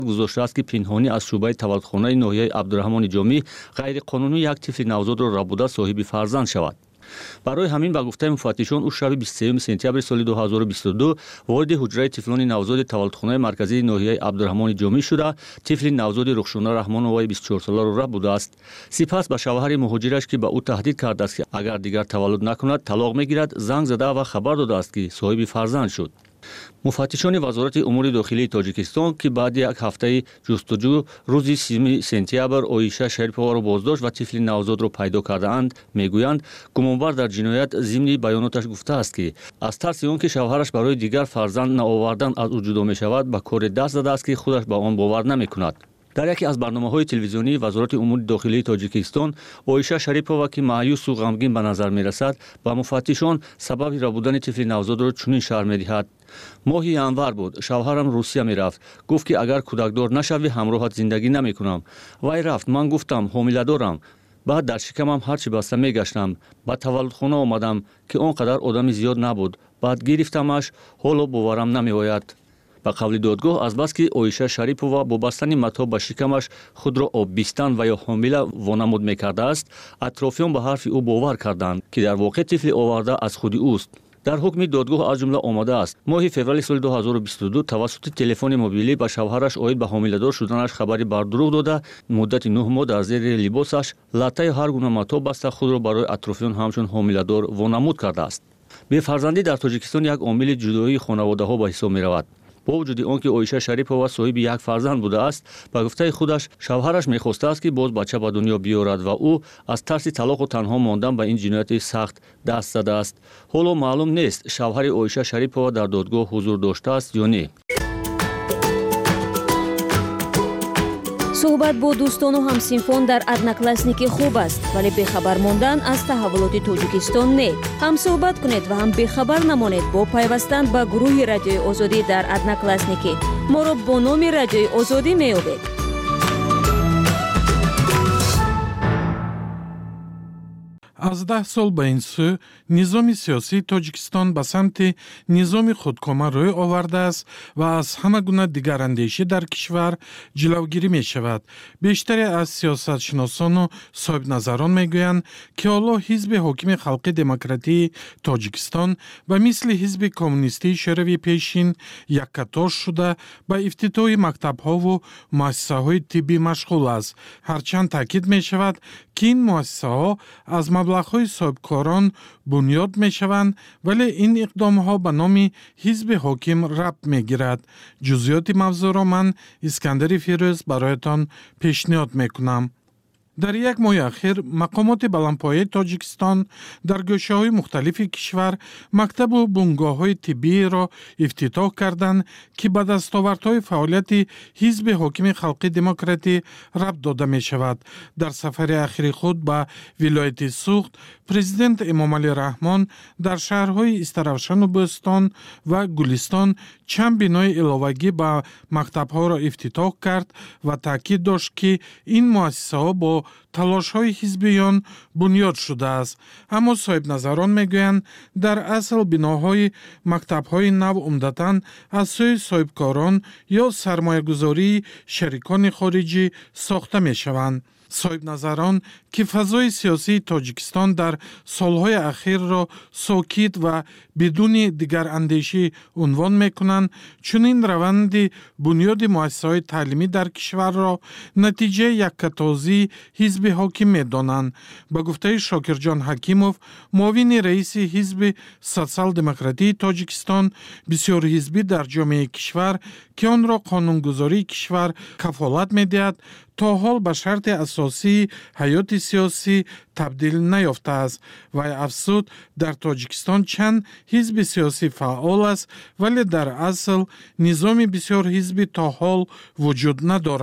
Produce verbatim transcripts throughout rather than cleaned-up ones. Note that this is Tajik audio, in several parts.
гузоштааст, ки пинҳонӣ аз шӯъбаи таваллудхонаи ноҳияи Абдураҳмони Ҷомӣ ғайриқонунӣ як тифли навзодро рабуда соҳиби фарзанд шавад. барои ҳамин ба гуфтаи муфаттишон ӯ шаби бисту сеюми сентябри соли дуҳазору бисту ду вориди ҳуҷраи тифлони навзоди таваллудхонаи марказии ноҳияи Абдураҳмони Ҷомӣ шуда, тифли навзоди Рухшона Раҳмоноваи бисту чорсоларо рабудааст. Сипас ба шавҳари муҳоҷираш, ки ба ӯ таҳдид кардааст, ки агар дигар таваллуд накунад, талоқ мегирад, занг зада ва хабар додааст, ки соҳиби фарзанд шуд. муфаттишони вазорати умури дохилии Тоҷикистон, ки баъди як ҳафтаи ҷустуҷӯ рӯзи сиюми сентябр Оиша Шариповаро боздошт ва тифли навзодро пайдо кардаанд, мегӯянд, гумонбар дар ҷиноят зимни баёноташ гуфтааст, ки аз тарси он, ки шавҳараш барои дигар фарзанд наовардан аз ӯ ҷудо мешавад, ба коре даст задааст, ки худаш ба он бовар намекунад. дар яке аз барномаҳои телевизионии вазорати умури дохилии Тоҷикистон, Оиша Шарипова, ки маъюсу ғамгин ба назар мерасад, ба муфаттишон сабаби рабудани тифли навзодро чунин шарҳ медиҳад: моҳи январ буд, шавҳарам Русия мерафт, гуфт, ки агар кӯдакдор нашавӣ, ҳамроҳат зиндагӣ намекунам. Вай рафт, ман гуфтам ҳомиладорам. баъд дар шикамам ҳарчи баста мегаштам. ба таваллудхона омадам, ки он қадар одами зиёд набуд. баъд гирифтамаш, ҳоло боварам намеояд. ба қавли додгоҳ, азбаски Оиша Шарипова бо бастани матоъ ба шикамаш худро оббистан ва ё ҳомила вонамуд мекардааст, атрофиён ба ҳарфи ӯ бовар карданд, ки дар воқеъ тифли оварда аз худи ӯст. дар ҳукми додгоҳ аз ҷумла омадааст: моҳи феврали соли дуҳазору бисту ду тавассути телефони мобилӣ ба шавҳараш оид ба ҳомиладор шуданаш хабари бар дурӯғ дода, муддати нӯҳ моҳ дар зери либосаш латтаи ҳар гуна матоъ баста худро барои атрофиён ҳамчун ҳомиладор вонамуд кардааст. бефарзандӣ дар Тоҷикистон як омили ҷудоии хонаводаҳо ба ҳисоб меравад. бо вуҷуди он, ки Оиша Шарипова соҳиби як фарзанд будааст, ба гуфтаи худаш шавҳараш мехостааст, ки боз бача ба дунё биёрад ва ӯ аз тарси талоқу танҳо мондан ба ин ҷинояти сахт даст задааст. ҳоло маълум нест, шавҳари Оиша Шарипова дар додгоҳ ҳузур доштааст ё не. суҳбат бо дӯстону ҳамсинфон дар одноклассники хуб аст, вале бехабар мондан аз таҳаввулоти Тоҷикистон не. ҳам суҳбат кунед ва ҳам бехабар намонед бо пайвастан ба гурӯҳи Радиои Озодӣ дар одноклассники. моро бо номи Радиои Озодӣ меёбед. аз даҳ сол ба ин сӯ низоми сиёсии Тоҷикистон ба самти низоми худкома рӯй овардааст ва аз ҳама гуна дигарандешӣ дар кишвар ҷилавгирӣ мешавад. бештаре аз сиёсатшиносону соҳибназарон мегӯянд, ки ҳоло ҳизби ҳокими халқи демократии Тоҷикистон ба мисли ҳизби коммунистии шӯравии пешин яккатор шуда ба ифтитоҳи мактабҳову муассисаҳои тиббӣ машғул аст. ҳарчанд таъкид мешавад, ки ин муассисаҳо аз маблағҳои соҳибкорон бунёд мешаванд, вале ин иқдомҳо ба номи ҳизби ҳоким рабт мегирад. ҷузъиёти мавзӯъро ман Искандари Фирӯз бароятон пешниҳод мекунам. дар як моҳи ахир мақомоти баландпояи Тоҷикистон дар гӯшаҳои мухталифи кишвар мактабу бунгоҳҳои тиббиеро ифтитоҳ карданд, ки ба дастовардҳои фаъолияти ҳизби ҳокими халқи демократӣ рабт дода мешавад. дар сафари ахири худ ба вилояти Суғд, президент Эмомалӣ Раҳмон дар шаҳрҳои Истаравшану Бӯстон ва Гулистон чанд бинои иловагӣ ба мактабҳоро ифтитоҳ кард ва таъкид дошт, ки ин муассисаҳо бо талошҳои ҳизбиён бунёд шудааст. аммо соҳибназарон мегӯянд, дар асл биноҳои мактабҳои нав умдатан аз сӯи соҳибкорон ё сармоягузории шарикони хориҷӣ сохта мешаванд. соҳибназарон, ки фазои сиёсии Тоҷикистон дар солҳои ахирро сокит ва бидуни дигарандешӣ унвон мекунанд, чунин раванди бунёди муассисаҳои таълимӣ дар кишварро натиҷаи яккатозии ҳизби ҳоким медонанд. ба гуфтаи Шокирҷон Ҳакимов, муовини раиси ҳизби социал-демократии Тоҷикистон, бисёрҳизбӣ дар ҷомеаи кишвар, ки онро қонунгузории кишвар кафолат медиҳад, то ҳол ба шарти асосии ҳаёти сиёсӣ табдил наёфтааст. вай афзуд, дар Тоҷикистон чанд ҳизби сиёсӣ фаъол аст, вале дар асл низоми бисёрҳизбӣ то ҳол вуҷуд надорад.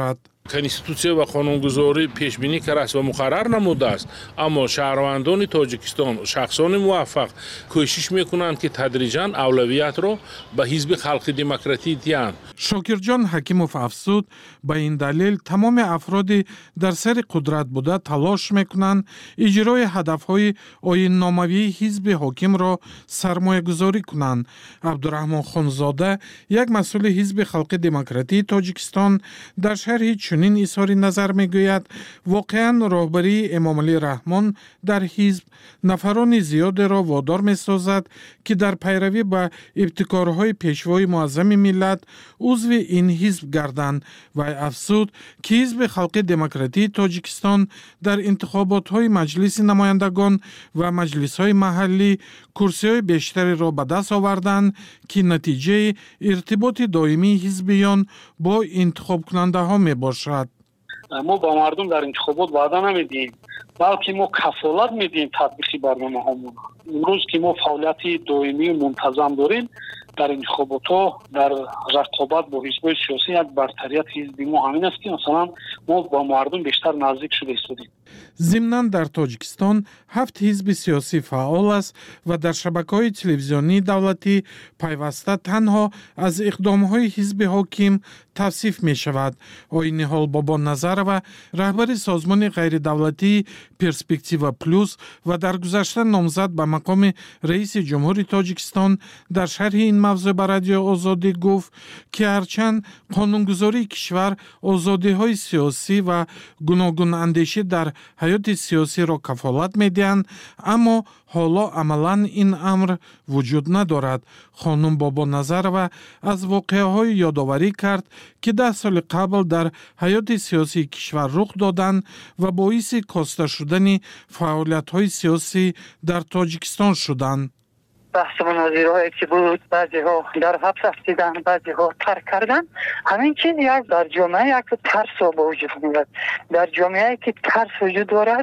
конституция ва қонунгузорӣ пешбинӣ кардааст ва муқаррар намудааст, аммо шаҳрвандони Тоҷикистон, шахсони муваффақ кӯшиш мекунанд ки тадриҷан авлавиятро ба ҳизби халқи демократӣ диҳанд. Шокирҷон Ҳакимов афзуд, ба ин далел тамоми афроди дар сари қудрат буда талош мекунанд иҷрои ҳадафҳои оинномавии ҳизби ҳокимро сармоягузорӣ кунанд. Абдураҳмон Хонзода, як масъули ҳизби халқи демократии Тоҷикистон, дар шарҳи чунин изҳори назар мегӯяд: воқеан роҳбарии Эмомалӣ Раҳмон дар ҳизб нафарони зиёдеро водор месозад, ки дар пайравӣ ба ибтикорҳои пешвои муаззами миллат узви ин ҳизб гарданд. Вай афзуд, ки ҳизби халқи демократии Тоҷикистон дар интихоботҳои маҷлиси намояндагон ва маҷлисҳои маҳаллӣ курсиҳои бештареро ба даст оварданд, ки натиҷаи иртиботи доимии ҳизбиён бо интихобкунандаҳо мебошад. мо ба мардум дар интихобот ваъда намедиҳем, балки мо кафолат медиҳем татбиқи барномаҳомон. имрӯз ки мо фаъолияти доимию мунтазам дорем дар интихоботҳо, дар рақобат бо ҳизбҳои сиёсӣ, як бартарияти ҳизби мо ҳамин аст ки масалан мо ба мардум бештар наздик шуда истодем. Зимнан дар Тоҷикистон ҳафт ҳизби сиёсӣ фаъол аст ва дар шабакаҳои телевизионии давлатӣ пайваста танҳо аз иқдомҳои ҳизби ҳоким тавсиф мешавад. Оиниҳол Бобоназарова, раҳбари созмони ғайридавлатии Перспектива плюс ва дар гузашта номзад ба мақоми раиси ҷумҳури Тоҷикистон, дар шарҳи ин мавзӯъ ба Радиои Озодӣ гуфт, ки ҳарчанд қонунгузории кишвар озодиҳои сиёсӣ ва гуногунандешӣ дар ҳаёти сиёсиро кафолат медиҳанд, аммо ҳоло амалан ин амр вуҷуд надорад. хонум Бобоназарова аз воқеаҳои ёдоварӣ кард, ки даҳ соли қабл дар ҳаёти сиёсии кишвар рух доданд ва боиси коста шудани фаъолиятҳои сиёсӣ дар Тоҷикистон шуданд. بحث مناظره که بود بعضی ها در حبس رفتیدن، بعضی ها ترک کردن. همین چیز یک در جامعه یک ترس با وجود میاد. در جامعه که ترس وجود دارد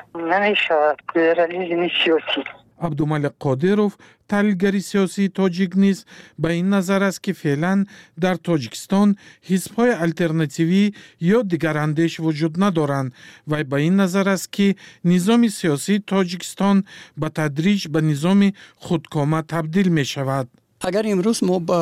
نمیشود پلورالیسم سیاسی. عبدالملک قادرов, таҳлилгари сиёсии тоҷик низ ба ин назар аст, ки феълан дар Тоҷикистон ҳизбҳои алтернативӣ ё дигарандеш вуҷуд надоранд. Вай ба ин назар аст, ки низоми сиёсии Тоҷикистон ба тадриҷ ба низоми худкома табдил мешавад. агар имрӯз мо ба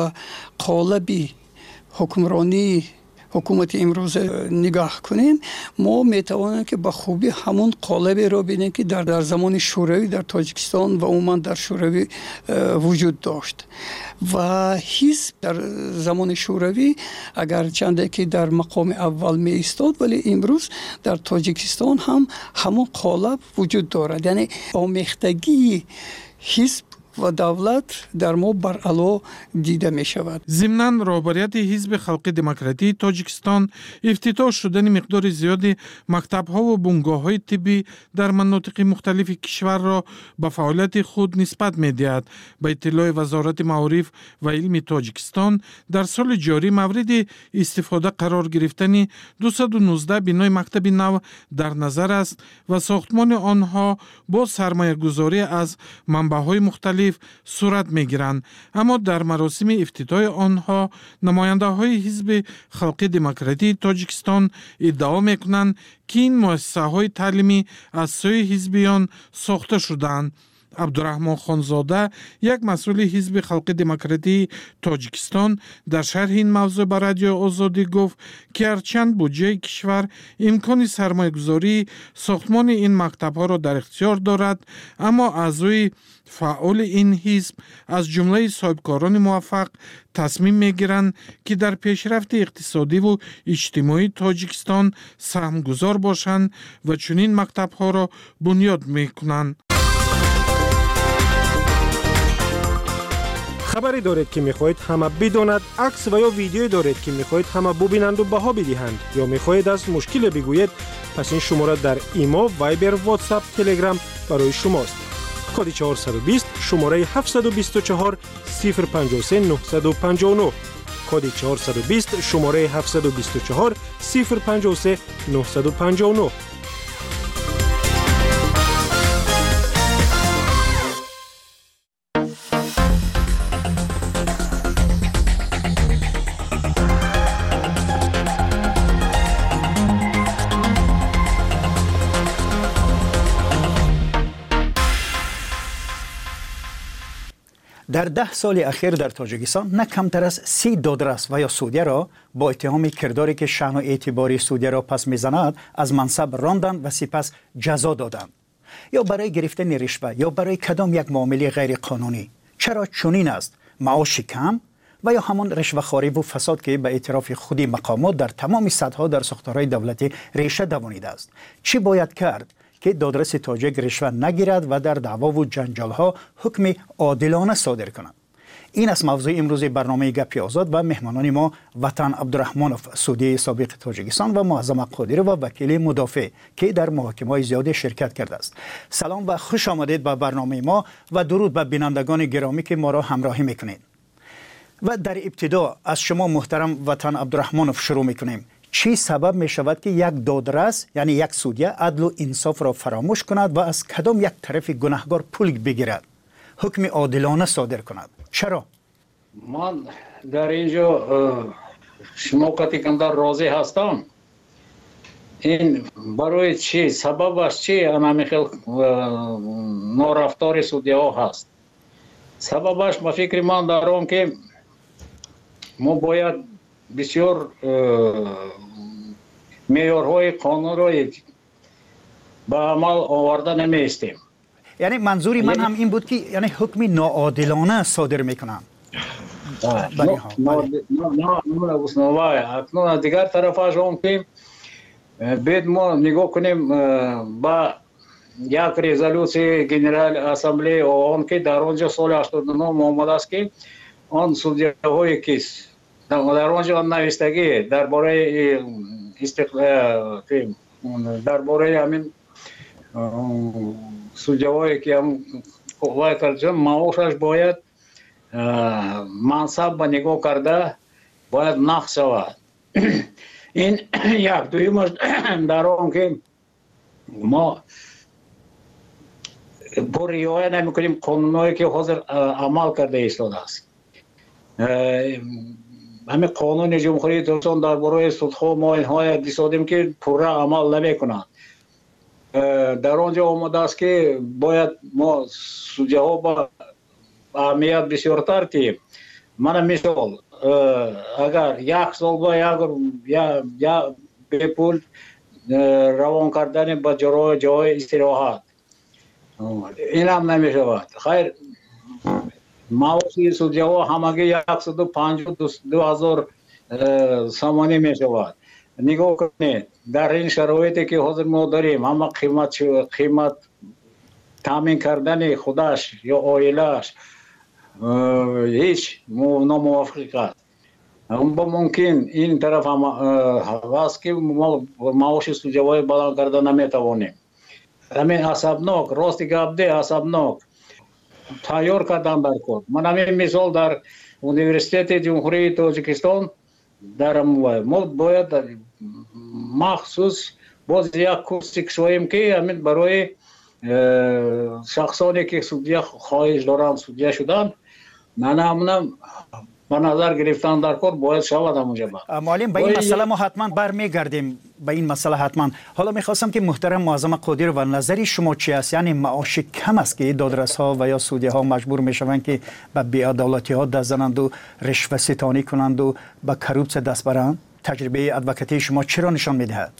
қолаби ҳукмронии ҳукумати имрӯза нигоҳ кунем, мо метавонем ки ба хубӣ ҳамон қолаберо бинем ки дар дар замони шӯравӣ дар Тоҷикистон ва умуман дар шӯравӣ вуҷуд дошт. ва ҳизб дар замони шӯравӣ агарчанде ки дар мақоми аввал меистод, вале имрӯз дар Тоҷикистон ҳам ҳамон қолаб вуҷуд дорад. яъне омехтагии ҳизб ва давлат дар мо баръало дида мешавад. зимнан роҳбарияти ҳизби халқи демократии Тоҷикистон ифтитоҳ шудани миқдори зиёди мактабҳо ва бунгоҳҳои тиббӣ дар манотиқи мухталифи кишварро ба фаъолияти худ нисбат медиҳад. ба иттилои Вазорати маориф ва илми Тоҷикистон, дар соли ҷорӣ мавриди истифода қарор гирифтани дусаду нуздаҳ бинои мактаби нав дар назар аст ва сохтмони онҳо бо сармоягузорӣ аз манбаъҳои мухталиф сурат мегиранд. аммо дар маросими ифтитоҳи онҳо намояндаҳои ҳизби халқи демократии Тоҷикистон иддао мекунанд, ки ин муассисаҳои таълимӣ аз сӯи ҳизбиён сохта шуданд. عبدالرحمن خانزاده، یک مسئول حزب خلق دموکراتی تاجیکستان، در شرح این موضوع با رادیو آزادی گفت که هرچند بودجه کشور امکان سرمایه‌گذاری ساختمان این مکتب‌ها را در اختیار دارد، اما اعضای فعال این حزب از جمله صاحبکاران موفق تصمیم میگیرند که در پیشرفت اقتصادی و اجتماعی تاجیکستان سهمگذار باشند و چنین مکتب‌ها را بنیاد میکنند. خبری دارید که میخواهید همه بداند، عکس و یا ویدیویی دارید که میخواهید همه ببینند و بها بدهند، یا میخواهید از مشکل بگویید، پس این شماره در ایمو، وایبر، واتساپ، تلگرام برای شماست. کد چهارصد و بیست شماره هفتصد و بیست و چهار صفر پنجاه و سه نهصد و پنجاه و نه. کد چهارصد و بیست شماره هفتصد و بیست و چهار صفر پنجاه و سه نهصد و پنجاه و نه. در ده سال اخیر در تاجیکستان نه کمتر از سی دادرس و یا سودیه را با اتهام کرداری که شأن و اعتباری سودیه را پس میزند از منصب راندند و سپس جزا دادند. یا برای گرفتن رشوه یا برای کدام یک معامله غیر قانونی. چرا چنین است؟ معاش کم و یا همان رشوه‌خواری و فساد که به اعتراف خودی مقامات در تمام سطح‌ها در ساختارهای دولتی ریشه دوانیده است. چی باید کرد که دادرس تاجیک رشوه نگیرد و در دعوا و جنجال‌ها حکم عادلانه صادر کند؟ این است موضوع امروز برنامه گپی آزاد و مهمانان ما وطن عبدالرحمانوف سودی سابق تاجیکستان و معظم قادری و وکیل مدافع که در محاکمه‌های زیاد شرکت کرده است. سلام و خوش آمدید به برنامه ما و درود به بینندگان گرامی که ما را همراهی میکنید. و در ابتدا از شما محترم وطن عبدالرحمانوف شروع میکنیم. چی سبب می شود که یک دادرس یعنی یک سودیه عدل و انصاف را فراموش کند و از کدام یک طرف گناهکار پول بگیرد، حکم عادلانه صادر کند؟ چرا؟ من در اینجا شما کتیکندر راضی هستم. این برای چی؟ سببش چی؟ اما خیلی نارفتار سودیه ها هست. سببش به فکر من دارم که ما باید بسیار معیارهای قانون را به عمل آورده نمیستیم. یعنی منظوری من هم این بود که یعنی حکم ناعادلانه صادر میکنم. نه نه نه اکنون دیگر طرفش هم که باید ما نگاه کنیم با یک رزولوسی جنرال اسامبلی آن که در آنجا سال هشتاد و نه آمده است که آن سودیه های کیس در آنجا نوشتگی درباره استقلال درباره همین سودیه هایی که هم قوای ترجمه معاشش باید منصب به نگاه کرده باید نقص شود. این یک دویمش در آن که ما با رعایت نمی‌کنیم قانونایی که حاضر عمل کرده ایستاده است. همین قانون جمهوری ترکستان درباره سودها ما اینها دیدیم که پوره عمل نمی‌کنند. در آنجا آمده است که باید ما سودیه ها با اهمیت بسیارتر که من مثال اگر یک سال با یا یا به پول روان کردن به جای جای استراحت این هم نمی شود. خیر معاشی سودیه ها همگی صد و پنجاه و دو هزار سامانی می شود. نگاه کنید در این شرایطی که حاضر ما داریم همه قیمت قیمت تامین کردن خودش یا عائله‌اش هیچ ناموافق است. با ممکن این طرف هم هست که ما معاش سودیه های بلند کرده نمیتوانیم. همین عصبناک راست گفته عصبناک تیار کردن در کار. من همین مثال در انیورسیته جمهوری تاجیکستان در ما باید مخصوص باز یک کورسی کشویم که همین برای شخصانی که سودیه خواهش دارند سودیه شدن نه همونم به نظر گرفتن در کار باید شود همونجا. معلم به این مسئله ما حتما برمیگردیم به این مسئله حتما. حالا میخواستم که محترم معظم قادری و نظری شما چی است؟ یعنی معاش کم است که دادرس ها و یا سودیه ها مجبور میشوند که به بی‌عدالتی ها دست زنند و رشوه ستانی کنند و به کروپس دست برند؟ تجربه ادوکاتی شما چرا نشان میدهد؟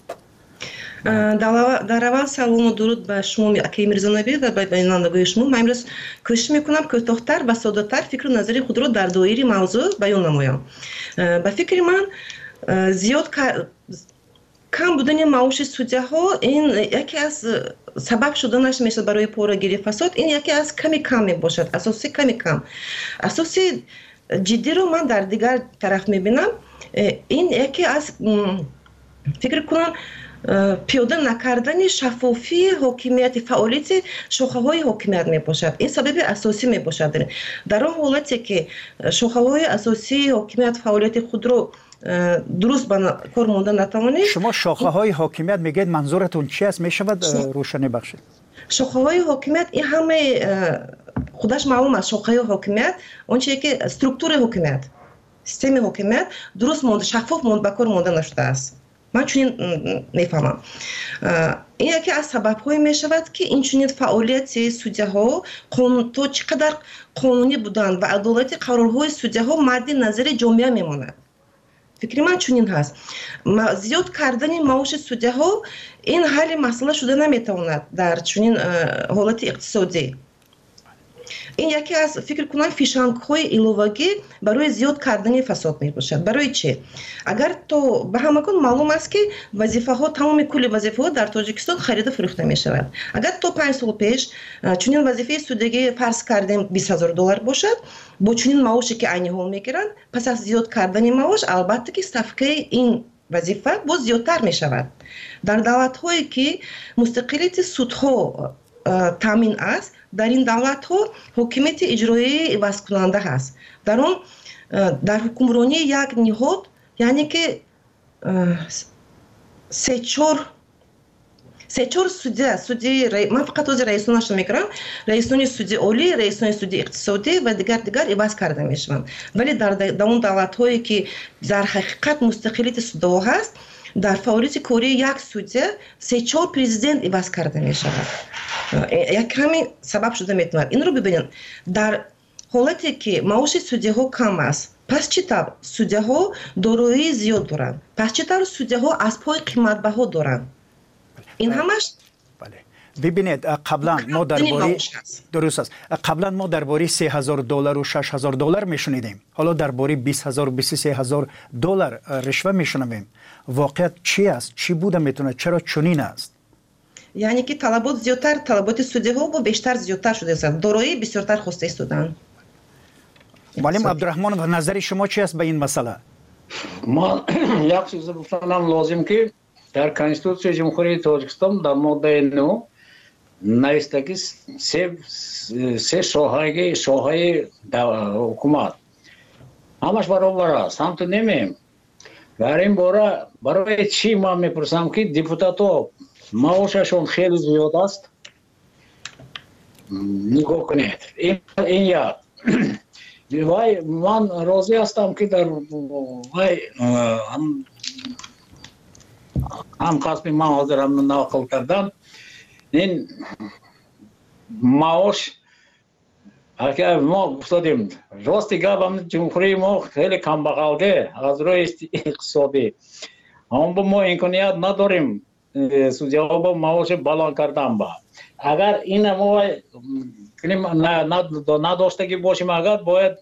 در اول سلام و درود به شما اکی میرزانبی و به بینندگان شما. من امروز کوشش میکنم که کوتاه‌تر و ساده‌تر فکر و نظر خود را در دایره موضوع بیان نمایم. به فکر من زیاد کم بودن معاش سودیه ها این یکی از سبب شدنش میشه برای پورگیری فساد. این یکی از کمی کم میباشد، اساسی کمی کم. اساسی جدی رو من در دیگر طرف میبینم. این یکی از فکر کنم پیاده نکردن شفافی حاکمیت فعالیت شاخه‌های حاکمیت میباشد. این سبب اساسی میباشد. در اون حالتی که شاخه‌های اساسی حاکمیت فعالیت خود رو درست به کار مانده نتوانید. شما شاخه‌های حاکمیت میگید منظورتون چی است؟ میشود روشنی بخشید؟ شاخه‌های حاکمیت این همه خودش معلوم است. شاخه‌های حاکمیت اون چیزی که استرکتور حاکمیت سیستم حاکمیت درست مانده شفاف مانده به کار مانده نشده است. ман чунин мефаҳмам. ин яке аз сабабҳое мешавад ки инчунин фаъолияти судяҳо то чӣ қадар қонунӣ буданд ва адолати қарорҳои судяҳо мадди назари ҷомеа мемонад. фикри ман чунин ҳаст. зиёд кардани маоши судяҳо ин ҳалли масъала шуда наметавонад дар чунин ҳолати иқтисодӣ. ин яке аз фикр кунам фишангҳои иловагӣ барои зиёд кардани фасод мебошад. барои чӣ? агар то ба ҳамагон маълум аст ки вазифаҳо тамоми кулли вазифаҳо дар тоҷикистон харида фурӯхта мешавад. агар то панҷ сол пеш чунин вазифаи судягӣ фарз кардем бист ҳазор доллар бошад, бо чунин маоше ки айни ҳол мегиранд, пас аз зиёд кардани маош албатта ки ставкаи ин вазифа боз зиёдтар мешавад. дар давлатҳое ки мустақилияти судҳо таъмин аст, дар ин давлатҳо ҳокимияти иҷроии ивазкунанда ҳаст. дар он дар ҳукмронии як ниҳод, яъне ки се чор се чор судя, судяи, ман фақат ози раисонашро мекунам, раисони суди олӣ, раисони суди иқтисодӣ ва дигар дигар иваз карда мешаванд. Вале дар дар он давлатҳое ки дар ҳақиқат мустақилияти судҳо ҳаст, дар фаъолияти кории як судя се чор президент иваз карда мешавад. як ҳамин сабаб шуда метавонад. Инро бибинед, дар ҳолате ки маоши судяҳо кам аст, пас чӣ тавр судяҳо дороии зиёд доранд, пас чӣ тавр судяҳо аспҳои қиматбаҳо доранд. ин ҳамаш бибинед, қаблан мо дар бори дуруст аст, қаблан мо дар бори се ҳазор доллару шаш ҳазор доллар мешунидем, ҳоло дар бори бист ҳазор бисту се ҳазор доллар ришва мешунавем. воқеият чӣ аст? чӣ буда метавонад? чаро чунин аст? яъне ки талабот зиёдтар, талаботи судяҳо бо бештар зиёдтар шудааст, дороии бисёртар хоста истоданд. Малим Абдурахмонов, назари шумо чӣ аст ба ин масъала? ман як чиз гуфтанам лозим ки дар Конституцияи Ҷумҳурии Тоҷикистон дар моддаи нӯ нависта ки се соҳаи соҳаи ҳукумат ҳамаш баробар аст. ҳамто немеем. дар ин бора барои чӣ ман мепурсам ки депутатҳо маошашон хеле зиёд аст. нигоҳ кунед. ин як. вай ман розӣ ҳастам ки дар вай ҳамкасби ман ҳозир нақл кардам, ин маош агар мо гуфтодем рости гап ҷумҳурии мо хеле камбағалге аз рӯи иқтисодӣ, аммо мо имконият надорем судяҳо бо маоши баланд кардан. ба агар ина мо надоштагӣ бошем, агар бояд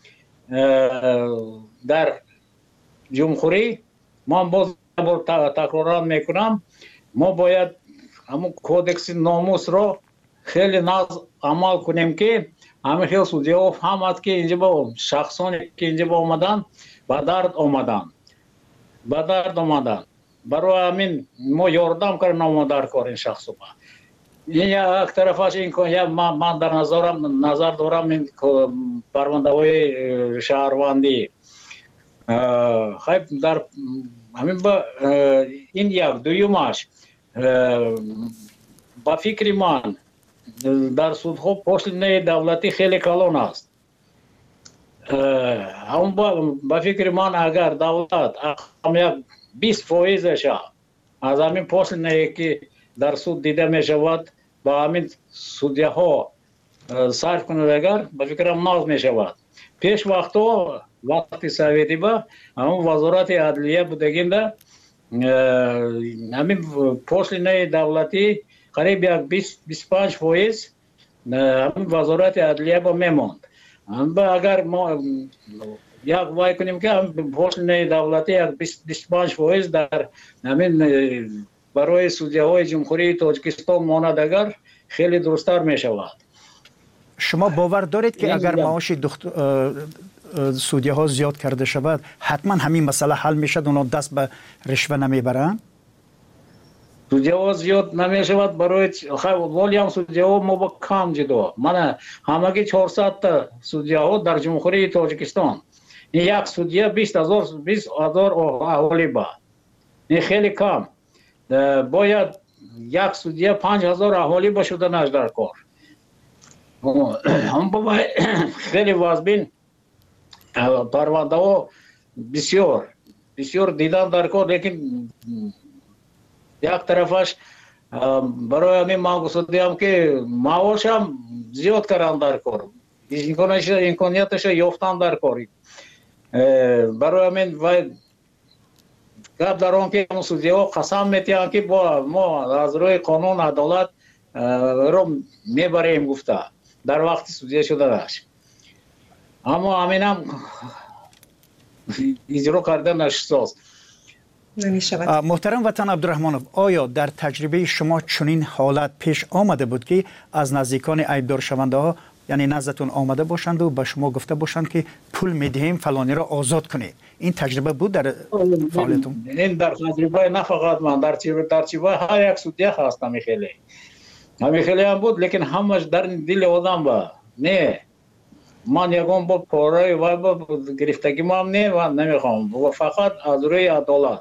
дар ҷумҳурӣ, ман боз такроран мекунам, мо бояд ҳамун кодекси номусро хеле наз амал кунем ки ҳамин хел судяҳо фаҳмад ки инҷа бо шахсоне ки инҷа бо омадан ба дард омадан ба дард омадан барои ҳамин мо ёрдам кардем дар кор ин шахсоба. ин як тарафаш ин ман дар назарам назар дорам ин парвандаҳои шаҳрвандӣ. хай дар ҳамин ба ин як дуюмаш ба фикри ман дар судҳо пошлинаи давлатӣ хеле калон аст. ҳамн ба фикри ман агар давлат як бист фоизаша аз ҳамин пошлинае ки дар суд дида мешавад ба ҳамин судяҳо сарф кунад, агар ба фикрам наз мешавад. пеш вақтҳо вақти советӣ ба ҳамн вазорати адлия будагинда ҳамин пошлинаи давлатӣ қариб як бисту панҷ фоиз ҳамин вазорати адлия ба мемонд. агар мо як вай кунем ки пошлинаи давлатӣ як бисту панҷ фоиз дар ҳамин барои судяҳои ҷумҳурии Тоҷикистон монад, агар хеле дурусттар мешавад. шумо бовар доред ки агар маоши судяҳо зиёд карда шавад, ҳатман ҳамин масъала ҳал мешавад, онҳо даст ба ришва намебаранд? судяҳо зиёд намешавад барои волиам судяҳо мо ба кам ҷудо. мана ҳамагӣ чорсадта судяҳо дар ҷумҳурии Тоҷикистон. ин як судя бист ҳазор аҳолӣ ба. ин хеле кам. бояд як судя панҷ ҳазор аҳолӣ ба шуданаш дар кор. хеле вазбин парвандаҳо бисёр бисёр дидан дар кор, лекин یک طرفش برای همین من گفتم که معاشم زیاد کردن در کار امکانیتش یافتن در کاری برای همین و گپ در آن که سودیا قسم میتیان که با ما از روی قانون عدالت رو میبریم گفته در وقت سودیا شده داشت اما همینم اجرا کردن نشست. محترم وطن عبدالرحمنов آیا در تجربه شما چنین حالت پیش آمده بود که از نزدیکان عیبدار شونده ها یعنی نزدتون آمده باشند و به شما گفته باشند که پول میدهیم فلانی را آزاد کنید؟ این تجربه بود در فعالیتون؟ این در تجربه نه فقط من در تجربه هر یک سودیا هستم خیلی همین خیلی هم بود لیکن همش در دل آدم با نه من یکم با پاره و با گرفتگی ما هم نه و نمیخوام و فقط از روی عدالت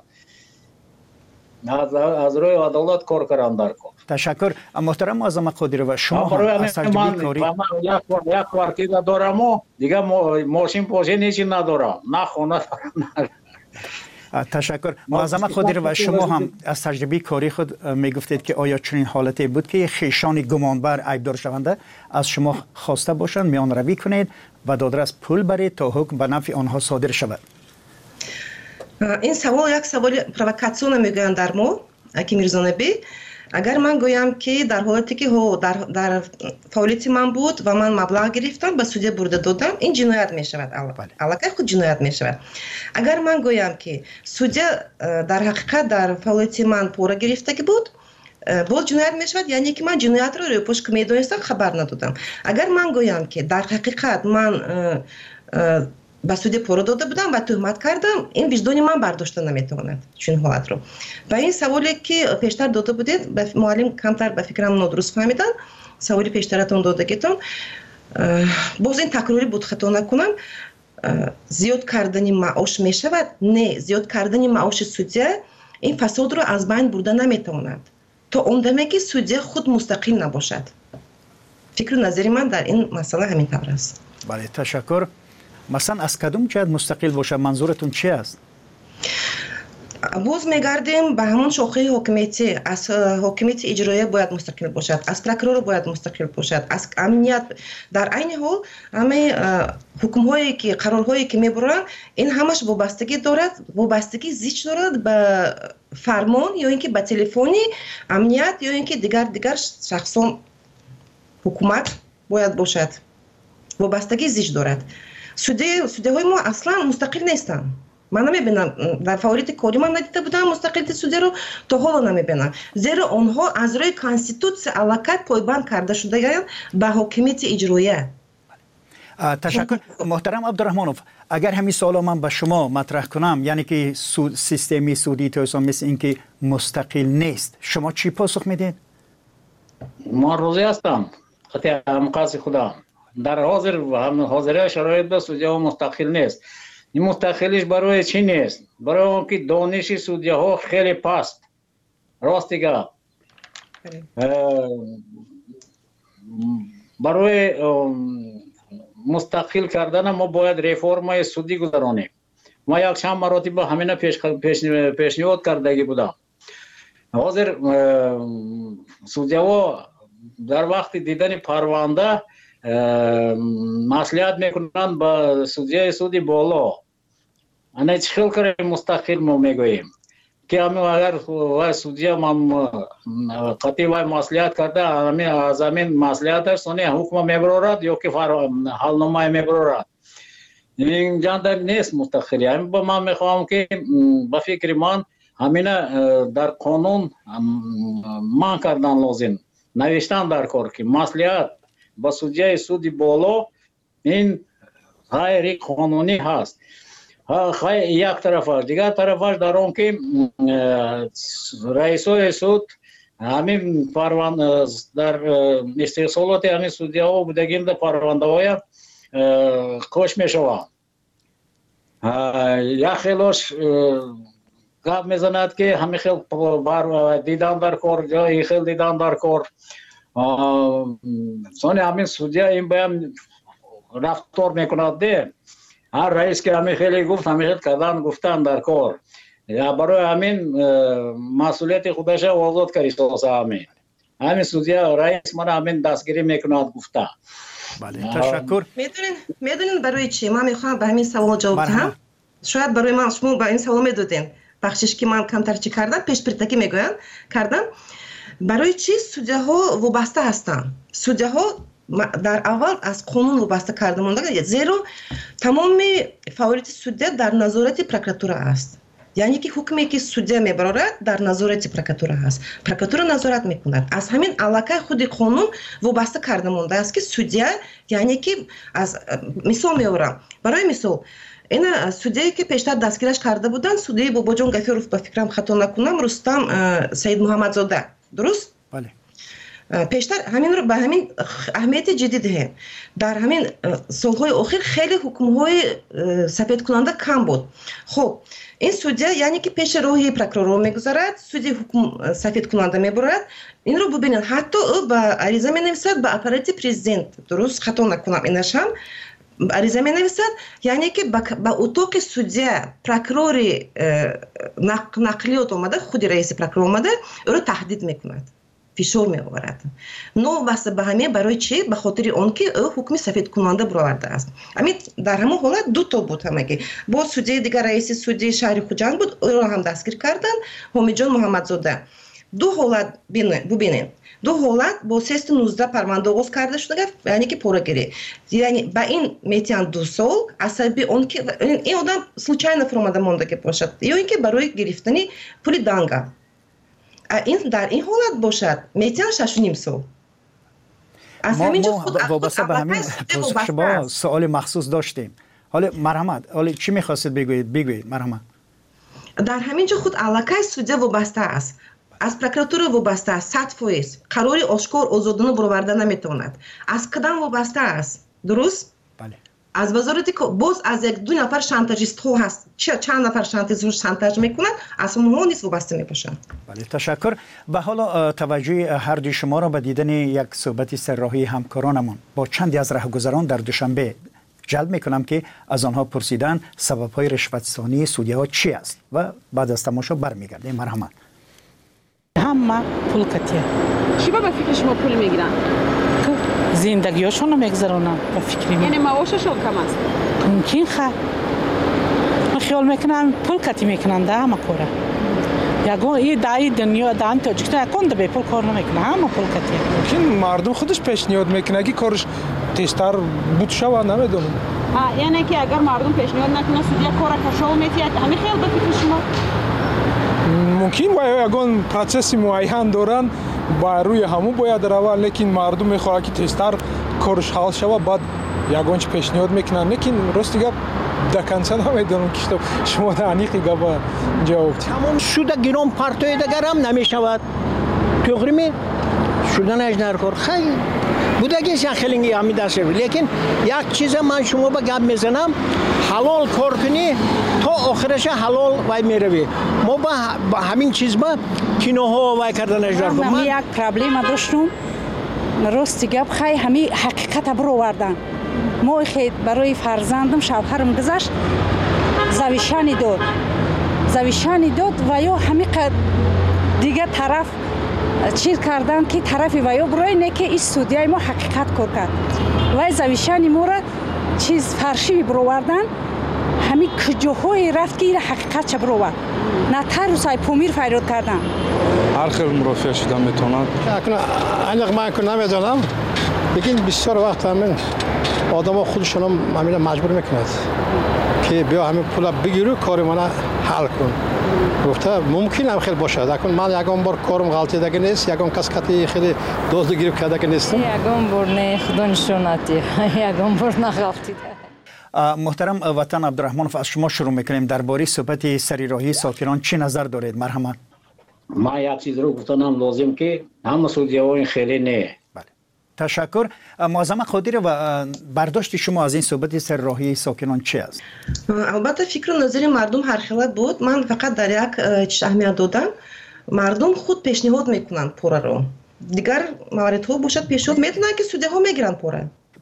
از روی عدالت کار کردن در کار. تشکر. محترم معظم قادری و شما هم از تجربه کاری یک کوارتیر دارم و دیگه ماشین پاشه نیچی ندارم نه خونه دارم. تشکر. معظم قادری و شما هم از تجربه کاری خود میگفتید که آیا چنین حالتی بود که خیشان گمانبر عیبدار شونده از شما خواسته باشند میان روی کنید و دادرس پول برید تا حکم به نفع آنها صادر شود؟ این سوال یک سوال پرووکاسیون میگویند در ما اکی میرزانبی. اگر من گویم که در حالتی که در در فعالیت من بود و من مبلغ گرفتم به سودیا برده دادم این جنایت می شود علاقه خود جنایت می شود. اگر من گویم که سودیا در حقیقت در فعالیت من پوره گرفته بود باز جنایت می شود یعنی که من جنایت رو روی پشت که میدونستم خبر ندادم. اگر من گویم که در حقیقت من به سودیا پوره داده بودم و تهمت کردم این وجدان من برداشته نمیتواند چون حالت رو. و این سوالی که پیشتر داده بودید معلم کمتر به فکرم نادرست فهمیدن سوالی پیشترتون داده گیتون باز این تکراری بود خطا نکنم زیاد کردن معاش می شود نه زیاد کردن معاش سودیا این فساد رو از بین برده نمیتواند تا اون دمی که سودیا خود مستقل نباشد. فکر و نظری من در این مسئله همین طور است. بله تشکر. مثلا از کدوم جهت مستقل باشه منظورتون چی است؟ باز میگردیم به همون شاخه حکومتی از حکومت اجرایی باید مستقل باشد از پروکرور باید مستقل باشد از امنیت در عین حال همه حکم هایی که قرار هایی که میبرند این همش وابستگی دارد وابستگی زیچ دارد به فرمان یا اینکه به تلفنی امنیت یا اینکه دیگر دیگر شخصان حکومت باید باشد وابستگی زیچ دارد. سودی سودی های ما اصلا مستقل نیستن. من نمیبینم در فعالیت کاری من ندیده بودم مستقل سودی رو تا حالا نمیبینم زیرا آنها از روی کانستیتوسی علاقه پایبند کرده شده به حکومت اجرایی. تشکر. محترم عبدالرحمنов اگر همین سوال من به شما مطرح کنم یعنی که سود سیستمی سودی تو مثل اینکه مستقل نیست شما چی پاسخ میدید؟ ما راضی هستم خاطر مقاصد خدا در حاضر و هم حاضره شرایط به سودیا مستقل نیست. این مستقلش برای چی نیست؟ برای اونکه دانش سودیا ها خیلی پست راست دیگه برای مستقل کردن ما باید ریفورم سودی گذرانیم. ما یک چند مراتب همین پیش پیشنهاد کردگی بودم. حاضر سودیا ها در وقت دیدن پرونده مسئولیت میکنند با سودیا سودی بالا. انا چه خیلی کاری مستقل ما میگوییم که همین اگر سودیا من قطعی وای مسئولیت کرده همین از همین مسئولیتش سونی حکم میبرد یا که حالنامه میبرد این جان نیست مستقلی. همین با من میخوام که با فکر من همین در قانون من کردن لازم نوشتن در کار که مسئولیت با سودیا سودی بالا این غیر قانونی هست. یک طرفش دیگر طرفش در اون که رئیس سود همین پرونده در استحصالات همین سودیا ها بودگیم در پرونده های کش می شود. یک خیلیش گپ میزند که همین خیلی بر دیدن در کار جایی خیلی دیدن در کار سانی همین سودیا این باید رفتار میکند ده هر رئیس که همین خیلی گفت همین خیلی کردن گفتن در کار برای همین مسئولیت خودش آزاد کردی سازه همین همین سودیا رئیس من همین دستگیری میکند گفته. بله تشکر. میدونین میدونین برای چی من میخوام به همین سوال جواب بدم. شاید برای من شما به این سوال میدادین بخشش که من کمتر چی کردم پیش پرتکی میگوین کردم. برای چی سودیاها وابسته هستند؟ سودیاها در اول از قانون وابسته کرده مونده زیرا تمام فعالیت سودیا در نظارت پروکراتوره است. یعنی که حکمی که سودیا میبرد در نظارت پروکراتوره است. پروکراتوره نظارت میکند. از همین علاقه خود قانون وابسته کرده مونده است که سودیا یعنی که از مثال میورم برای مثال این سودیایی که پیشتر دستگیرش کرده بودن سودی باباجان گفیروف به فکرم خطا نکنم رستم سید محمدزاده درست؟ بله. پیشتر همین رو به همین اهمیت جدی دهیم. در همین سالهای اخیر خیلی حکم‌های سفید کننده کم بود. خب این سودیا یعنی که پیش روی پروکرور میگذارد سودی حکم سفید کننده میبرد این رو ببینید حتی او با عریضه مینویسد به اپارات پرزیدنت درست خطا نکنم اینش هم عریضه مینویسد یعنی که با اتاق سودیا پروکرور نقلیات اومده خود رئیس پروکرور اومده او رو تهدید میکند فشار میآورد. نو واسه به همین برای چی؟ به خاطر اون که او حکم سفید کننده برآورده است. همین در همون حالت دو تا بود همگی. با سودی دیگر رئیس سودی شهر خوجند بود او را هم دستگیر کردند حامد جان محمدزاده. دو حالت ببینید. دو حالت با سیست نوزده پرونده آغاز کرده شده یعنی که پورگیری. یعنی با این میتیان دو سال عصبی اون که این آدم случайно فرامده مونده که باشد یا اینکه برای گرفتن پول دانگا این در این حالت باشد میتیان شش و نیم سال. از همینجا خود وابسته به همین شما سوال مخصوص داشتیم. حالا مرحمت حالا چی می‌خواستید بگویید بگویید مرحمت. در همینجا خود علاقه سودیا وابسته است. از پروکراتوره وابسته است. صد فیصد قرار آشکار آزادانه برآورده نمیتواند. از کدام وابسته است؟ درست؟ بله. از وزارت باز از یک دو نفر شانتاژیست ها هست. چه چند نفر شانتاژ شانتاژ میکنند؟ از اونها نیست وابسته میباشند. بله تشکر. و حالا توجه هر دوی شما را به دیدن یک صحبت سرراهی همکارانمون با چندی از راهگذران در دوشنبه جلب میکنم که از آنها پرسیدن سبب‌های رشوت‌ستانی سودی‌ها چی است و بعد از تماشا برمیگردیم. مرحمت. همه پول کتیه. چی با فکر شما پول میگیرن؟ زندگیشون رو میگذرونن با فکری من. یعنی معاششون کم است؟ ممکن خواهد. من خیال میکنم پول کتی میکنن ده همه کاره. یکون این دایی دنیا دان تاجیکستان یکون دبی پول کار نمیکنه همه پول کتیه. ممکن مردم خودش پیشنهاد میکنه که کارش تیزتر بود شود نمیدونم. یعنی که اگر مردم پیشنهاد نکنه سودیا کار کشو میتید همین خیال با فکر شما؟ ممکن باید یکون پروسس معین دارن با روی همو باید روان لیکن مردم میخواد که تیزتر کارش حل شود بعد یکون چه پیشنهاد میکنن لیکن راست دیگه دکنسه نمیدونم که شما دانیقی گفت جواب تمام شده گیرم پرتوی دیگر هم نمیشود توغری می شدن اجنر کار خیلی بوده که خیلی همی دست شد لیکن یک چیز من شما با گپ میزنم حلال کار کنی تا آخرش حلال وای میروی ما با همین چیز با کینوها وای کردن اجنر کار من یک پرابلم داشتم راستی گپ خیلی همی حقیقت برآوردن ما خید برای فرزندم شوهرم گذشت زویشانی داد زویشانی داد و یا همین دیگه طرف چیز کردن که طرفی و یا برای نه که این سودیای ما حقیقت کار کرد و زویشانی ما را چیز فرشی برآوردن همین کجاهای رفت که این حقیقت چه برآورد نه تر و سای پومیر فریاد کردن هر خیلی مرافع شدن میتونن اینق من که نمیدونم لیکن بسیار وقت همین آدم ها خودشون هم همین مجبور میکند که بیا همین پول بگیرو کار من حل کن گفته ممکن هم خیلی باشه اکنون من یکم بار کارم غلطی دیگه نیست یکم کس کتی خیلی دوست گیرو کرده که نیستم یکم بار نه خدا نشوناتی یکم بار نغلطی محترم وطن عبدالرحمن از شما شروع میکنیم درباره صحبت سریراهی ساکنان چی نظر دارید مرحمت من یک چیز رو گفتم لازم که همه سودی‌ها خیلی نه. بله تشکر. معظم قادری و برداشت شما از این صحبت سرراهی ساکنان چی است؟ البته فکر و نظر مردم هر خیلت بود. من فقط در یک چیز اهمیت دادم. مردم خود پیشنهاد میکنن پوره رو. دیگر موارد ها باشد پیشنهاد میدونن که سودی ها میگیرن پوره.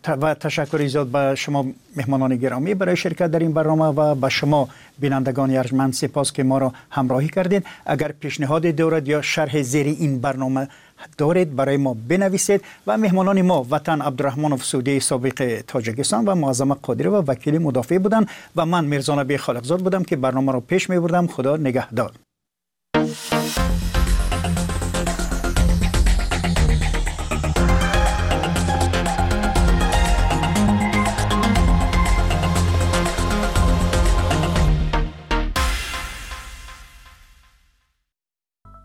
و تشکر زیاد به شما مهمانان گرامی برای شرکت در این برنامه و به شما بینندگان ارجمند سپاس که ما را همراهی کردید. اگر پیشنهاد دارید یا شرح زیر این برنامه دارید برای ما بنویسید. و مهمانان ما وطن عبدالرحمن افسودی سابق تاجیکستان و معظم قادری و وکیل مدافع بودند و من میرزا نبی خالقزاد بودم که برنامه را پیش می بردم. خدا نگهدار.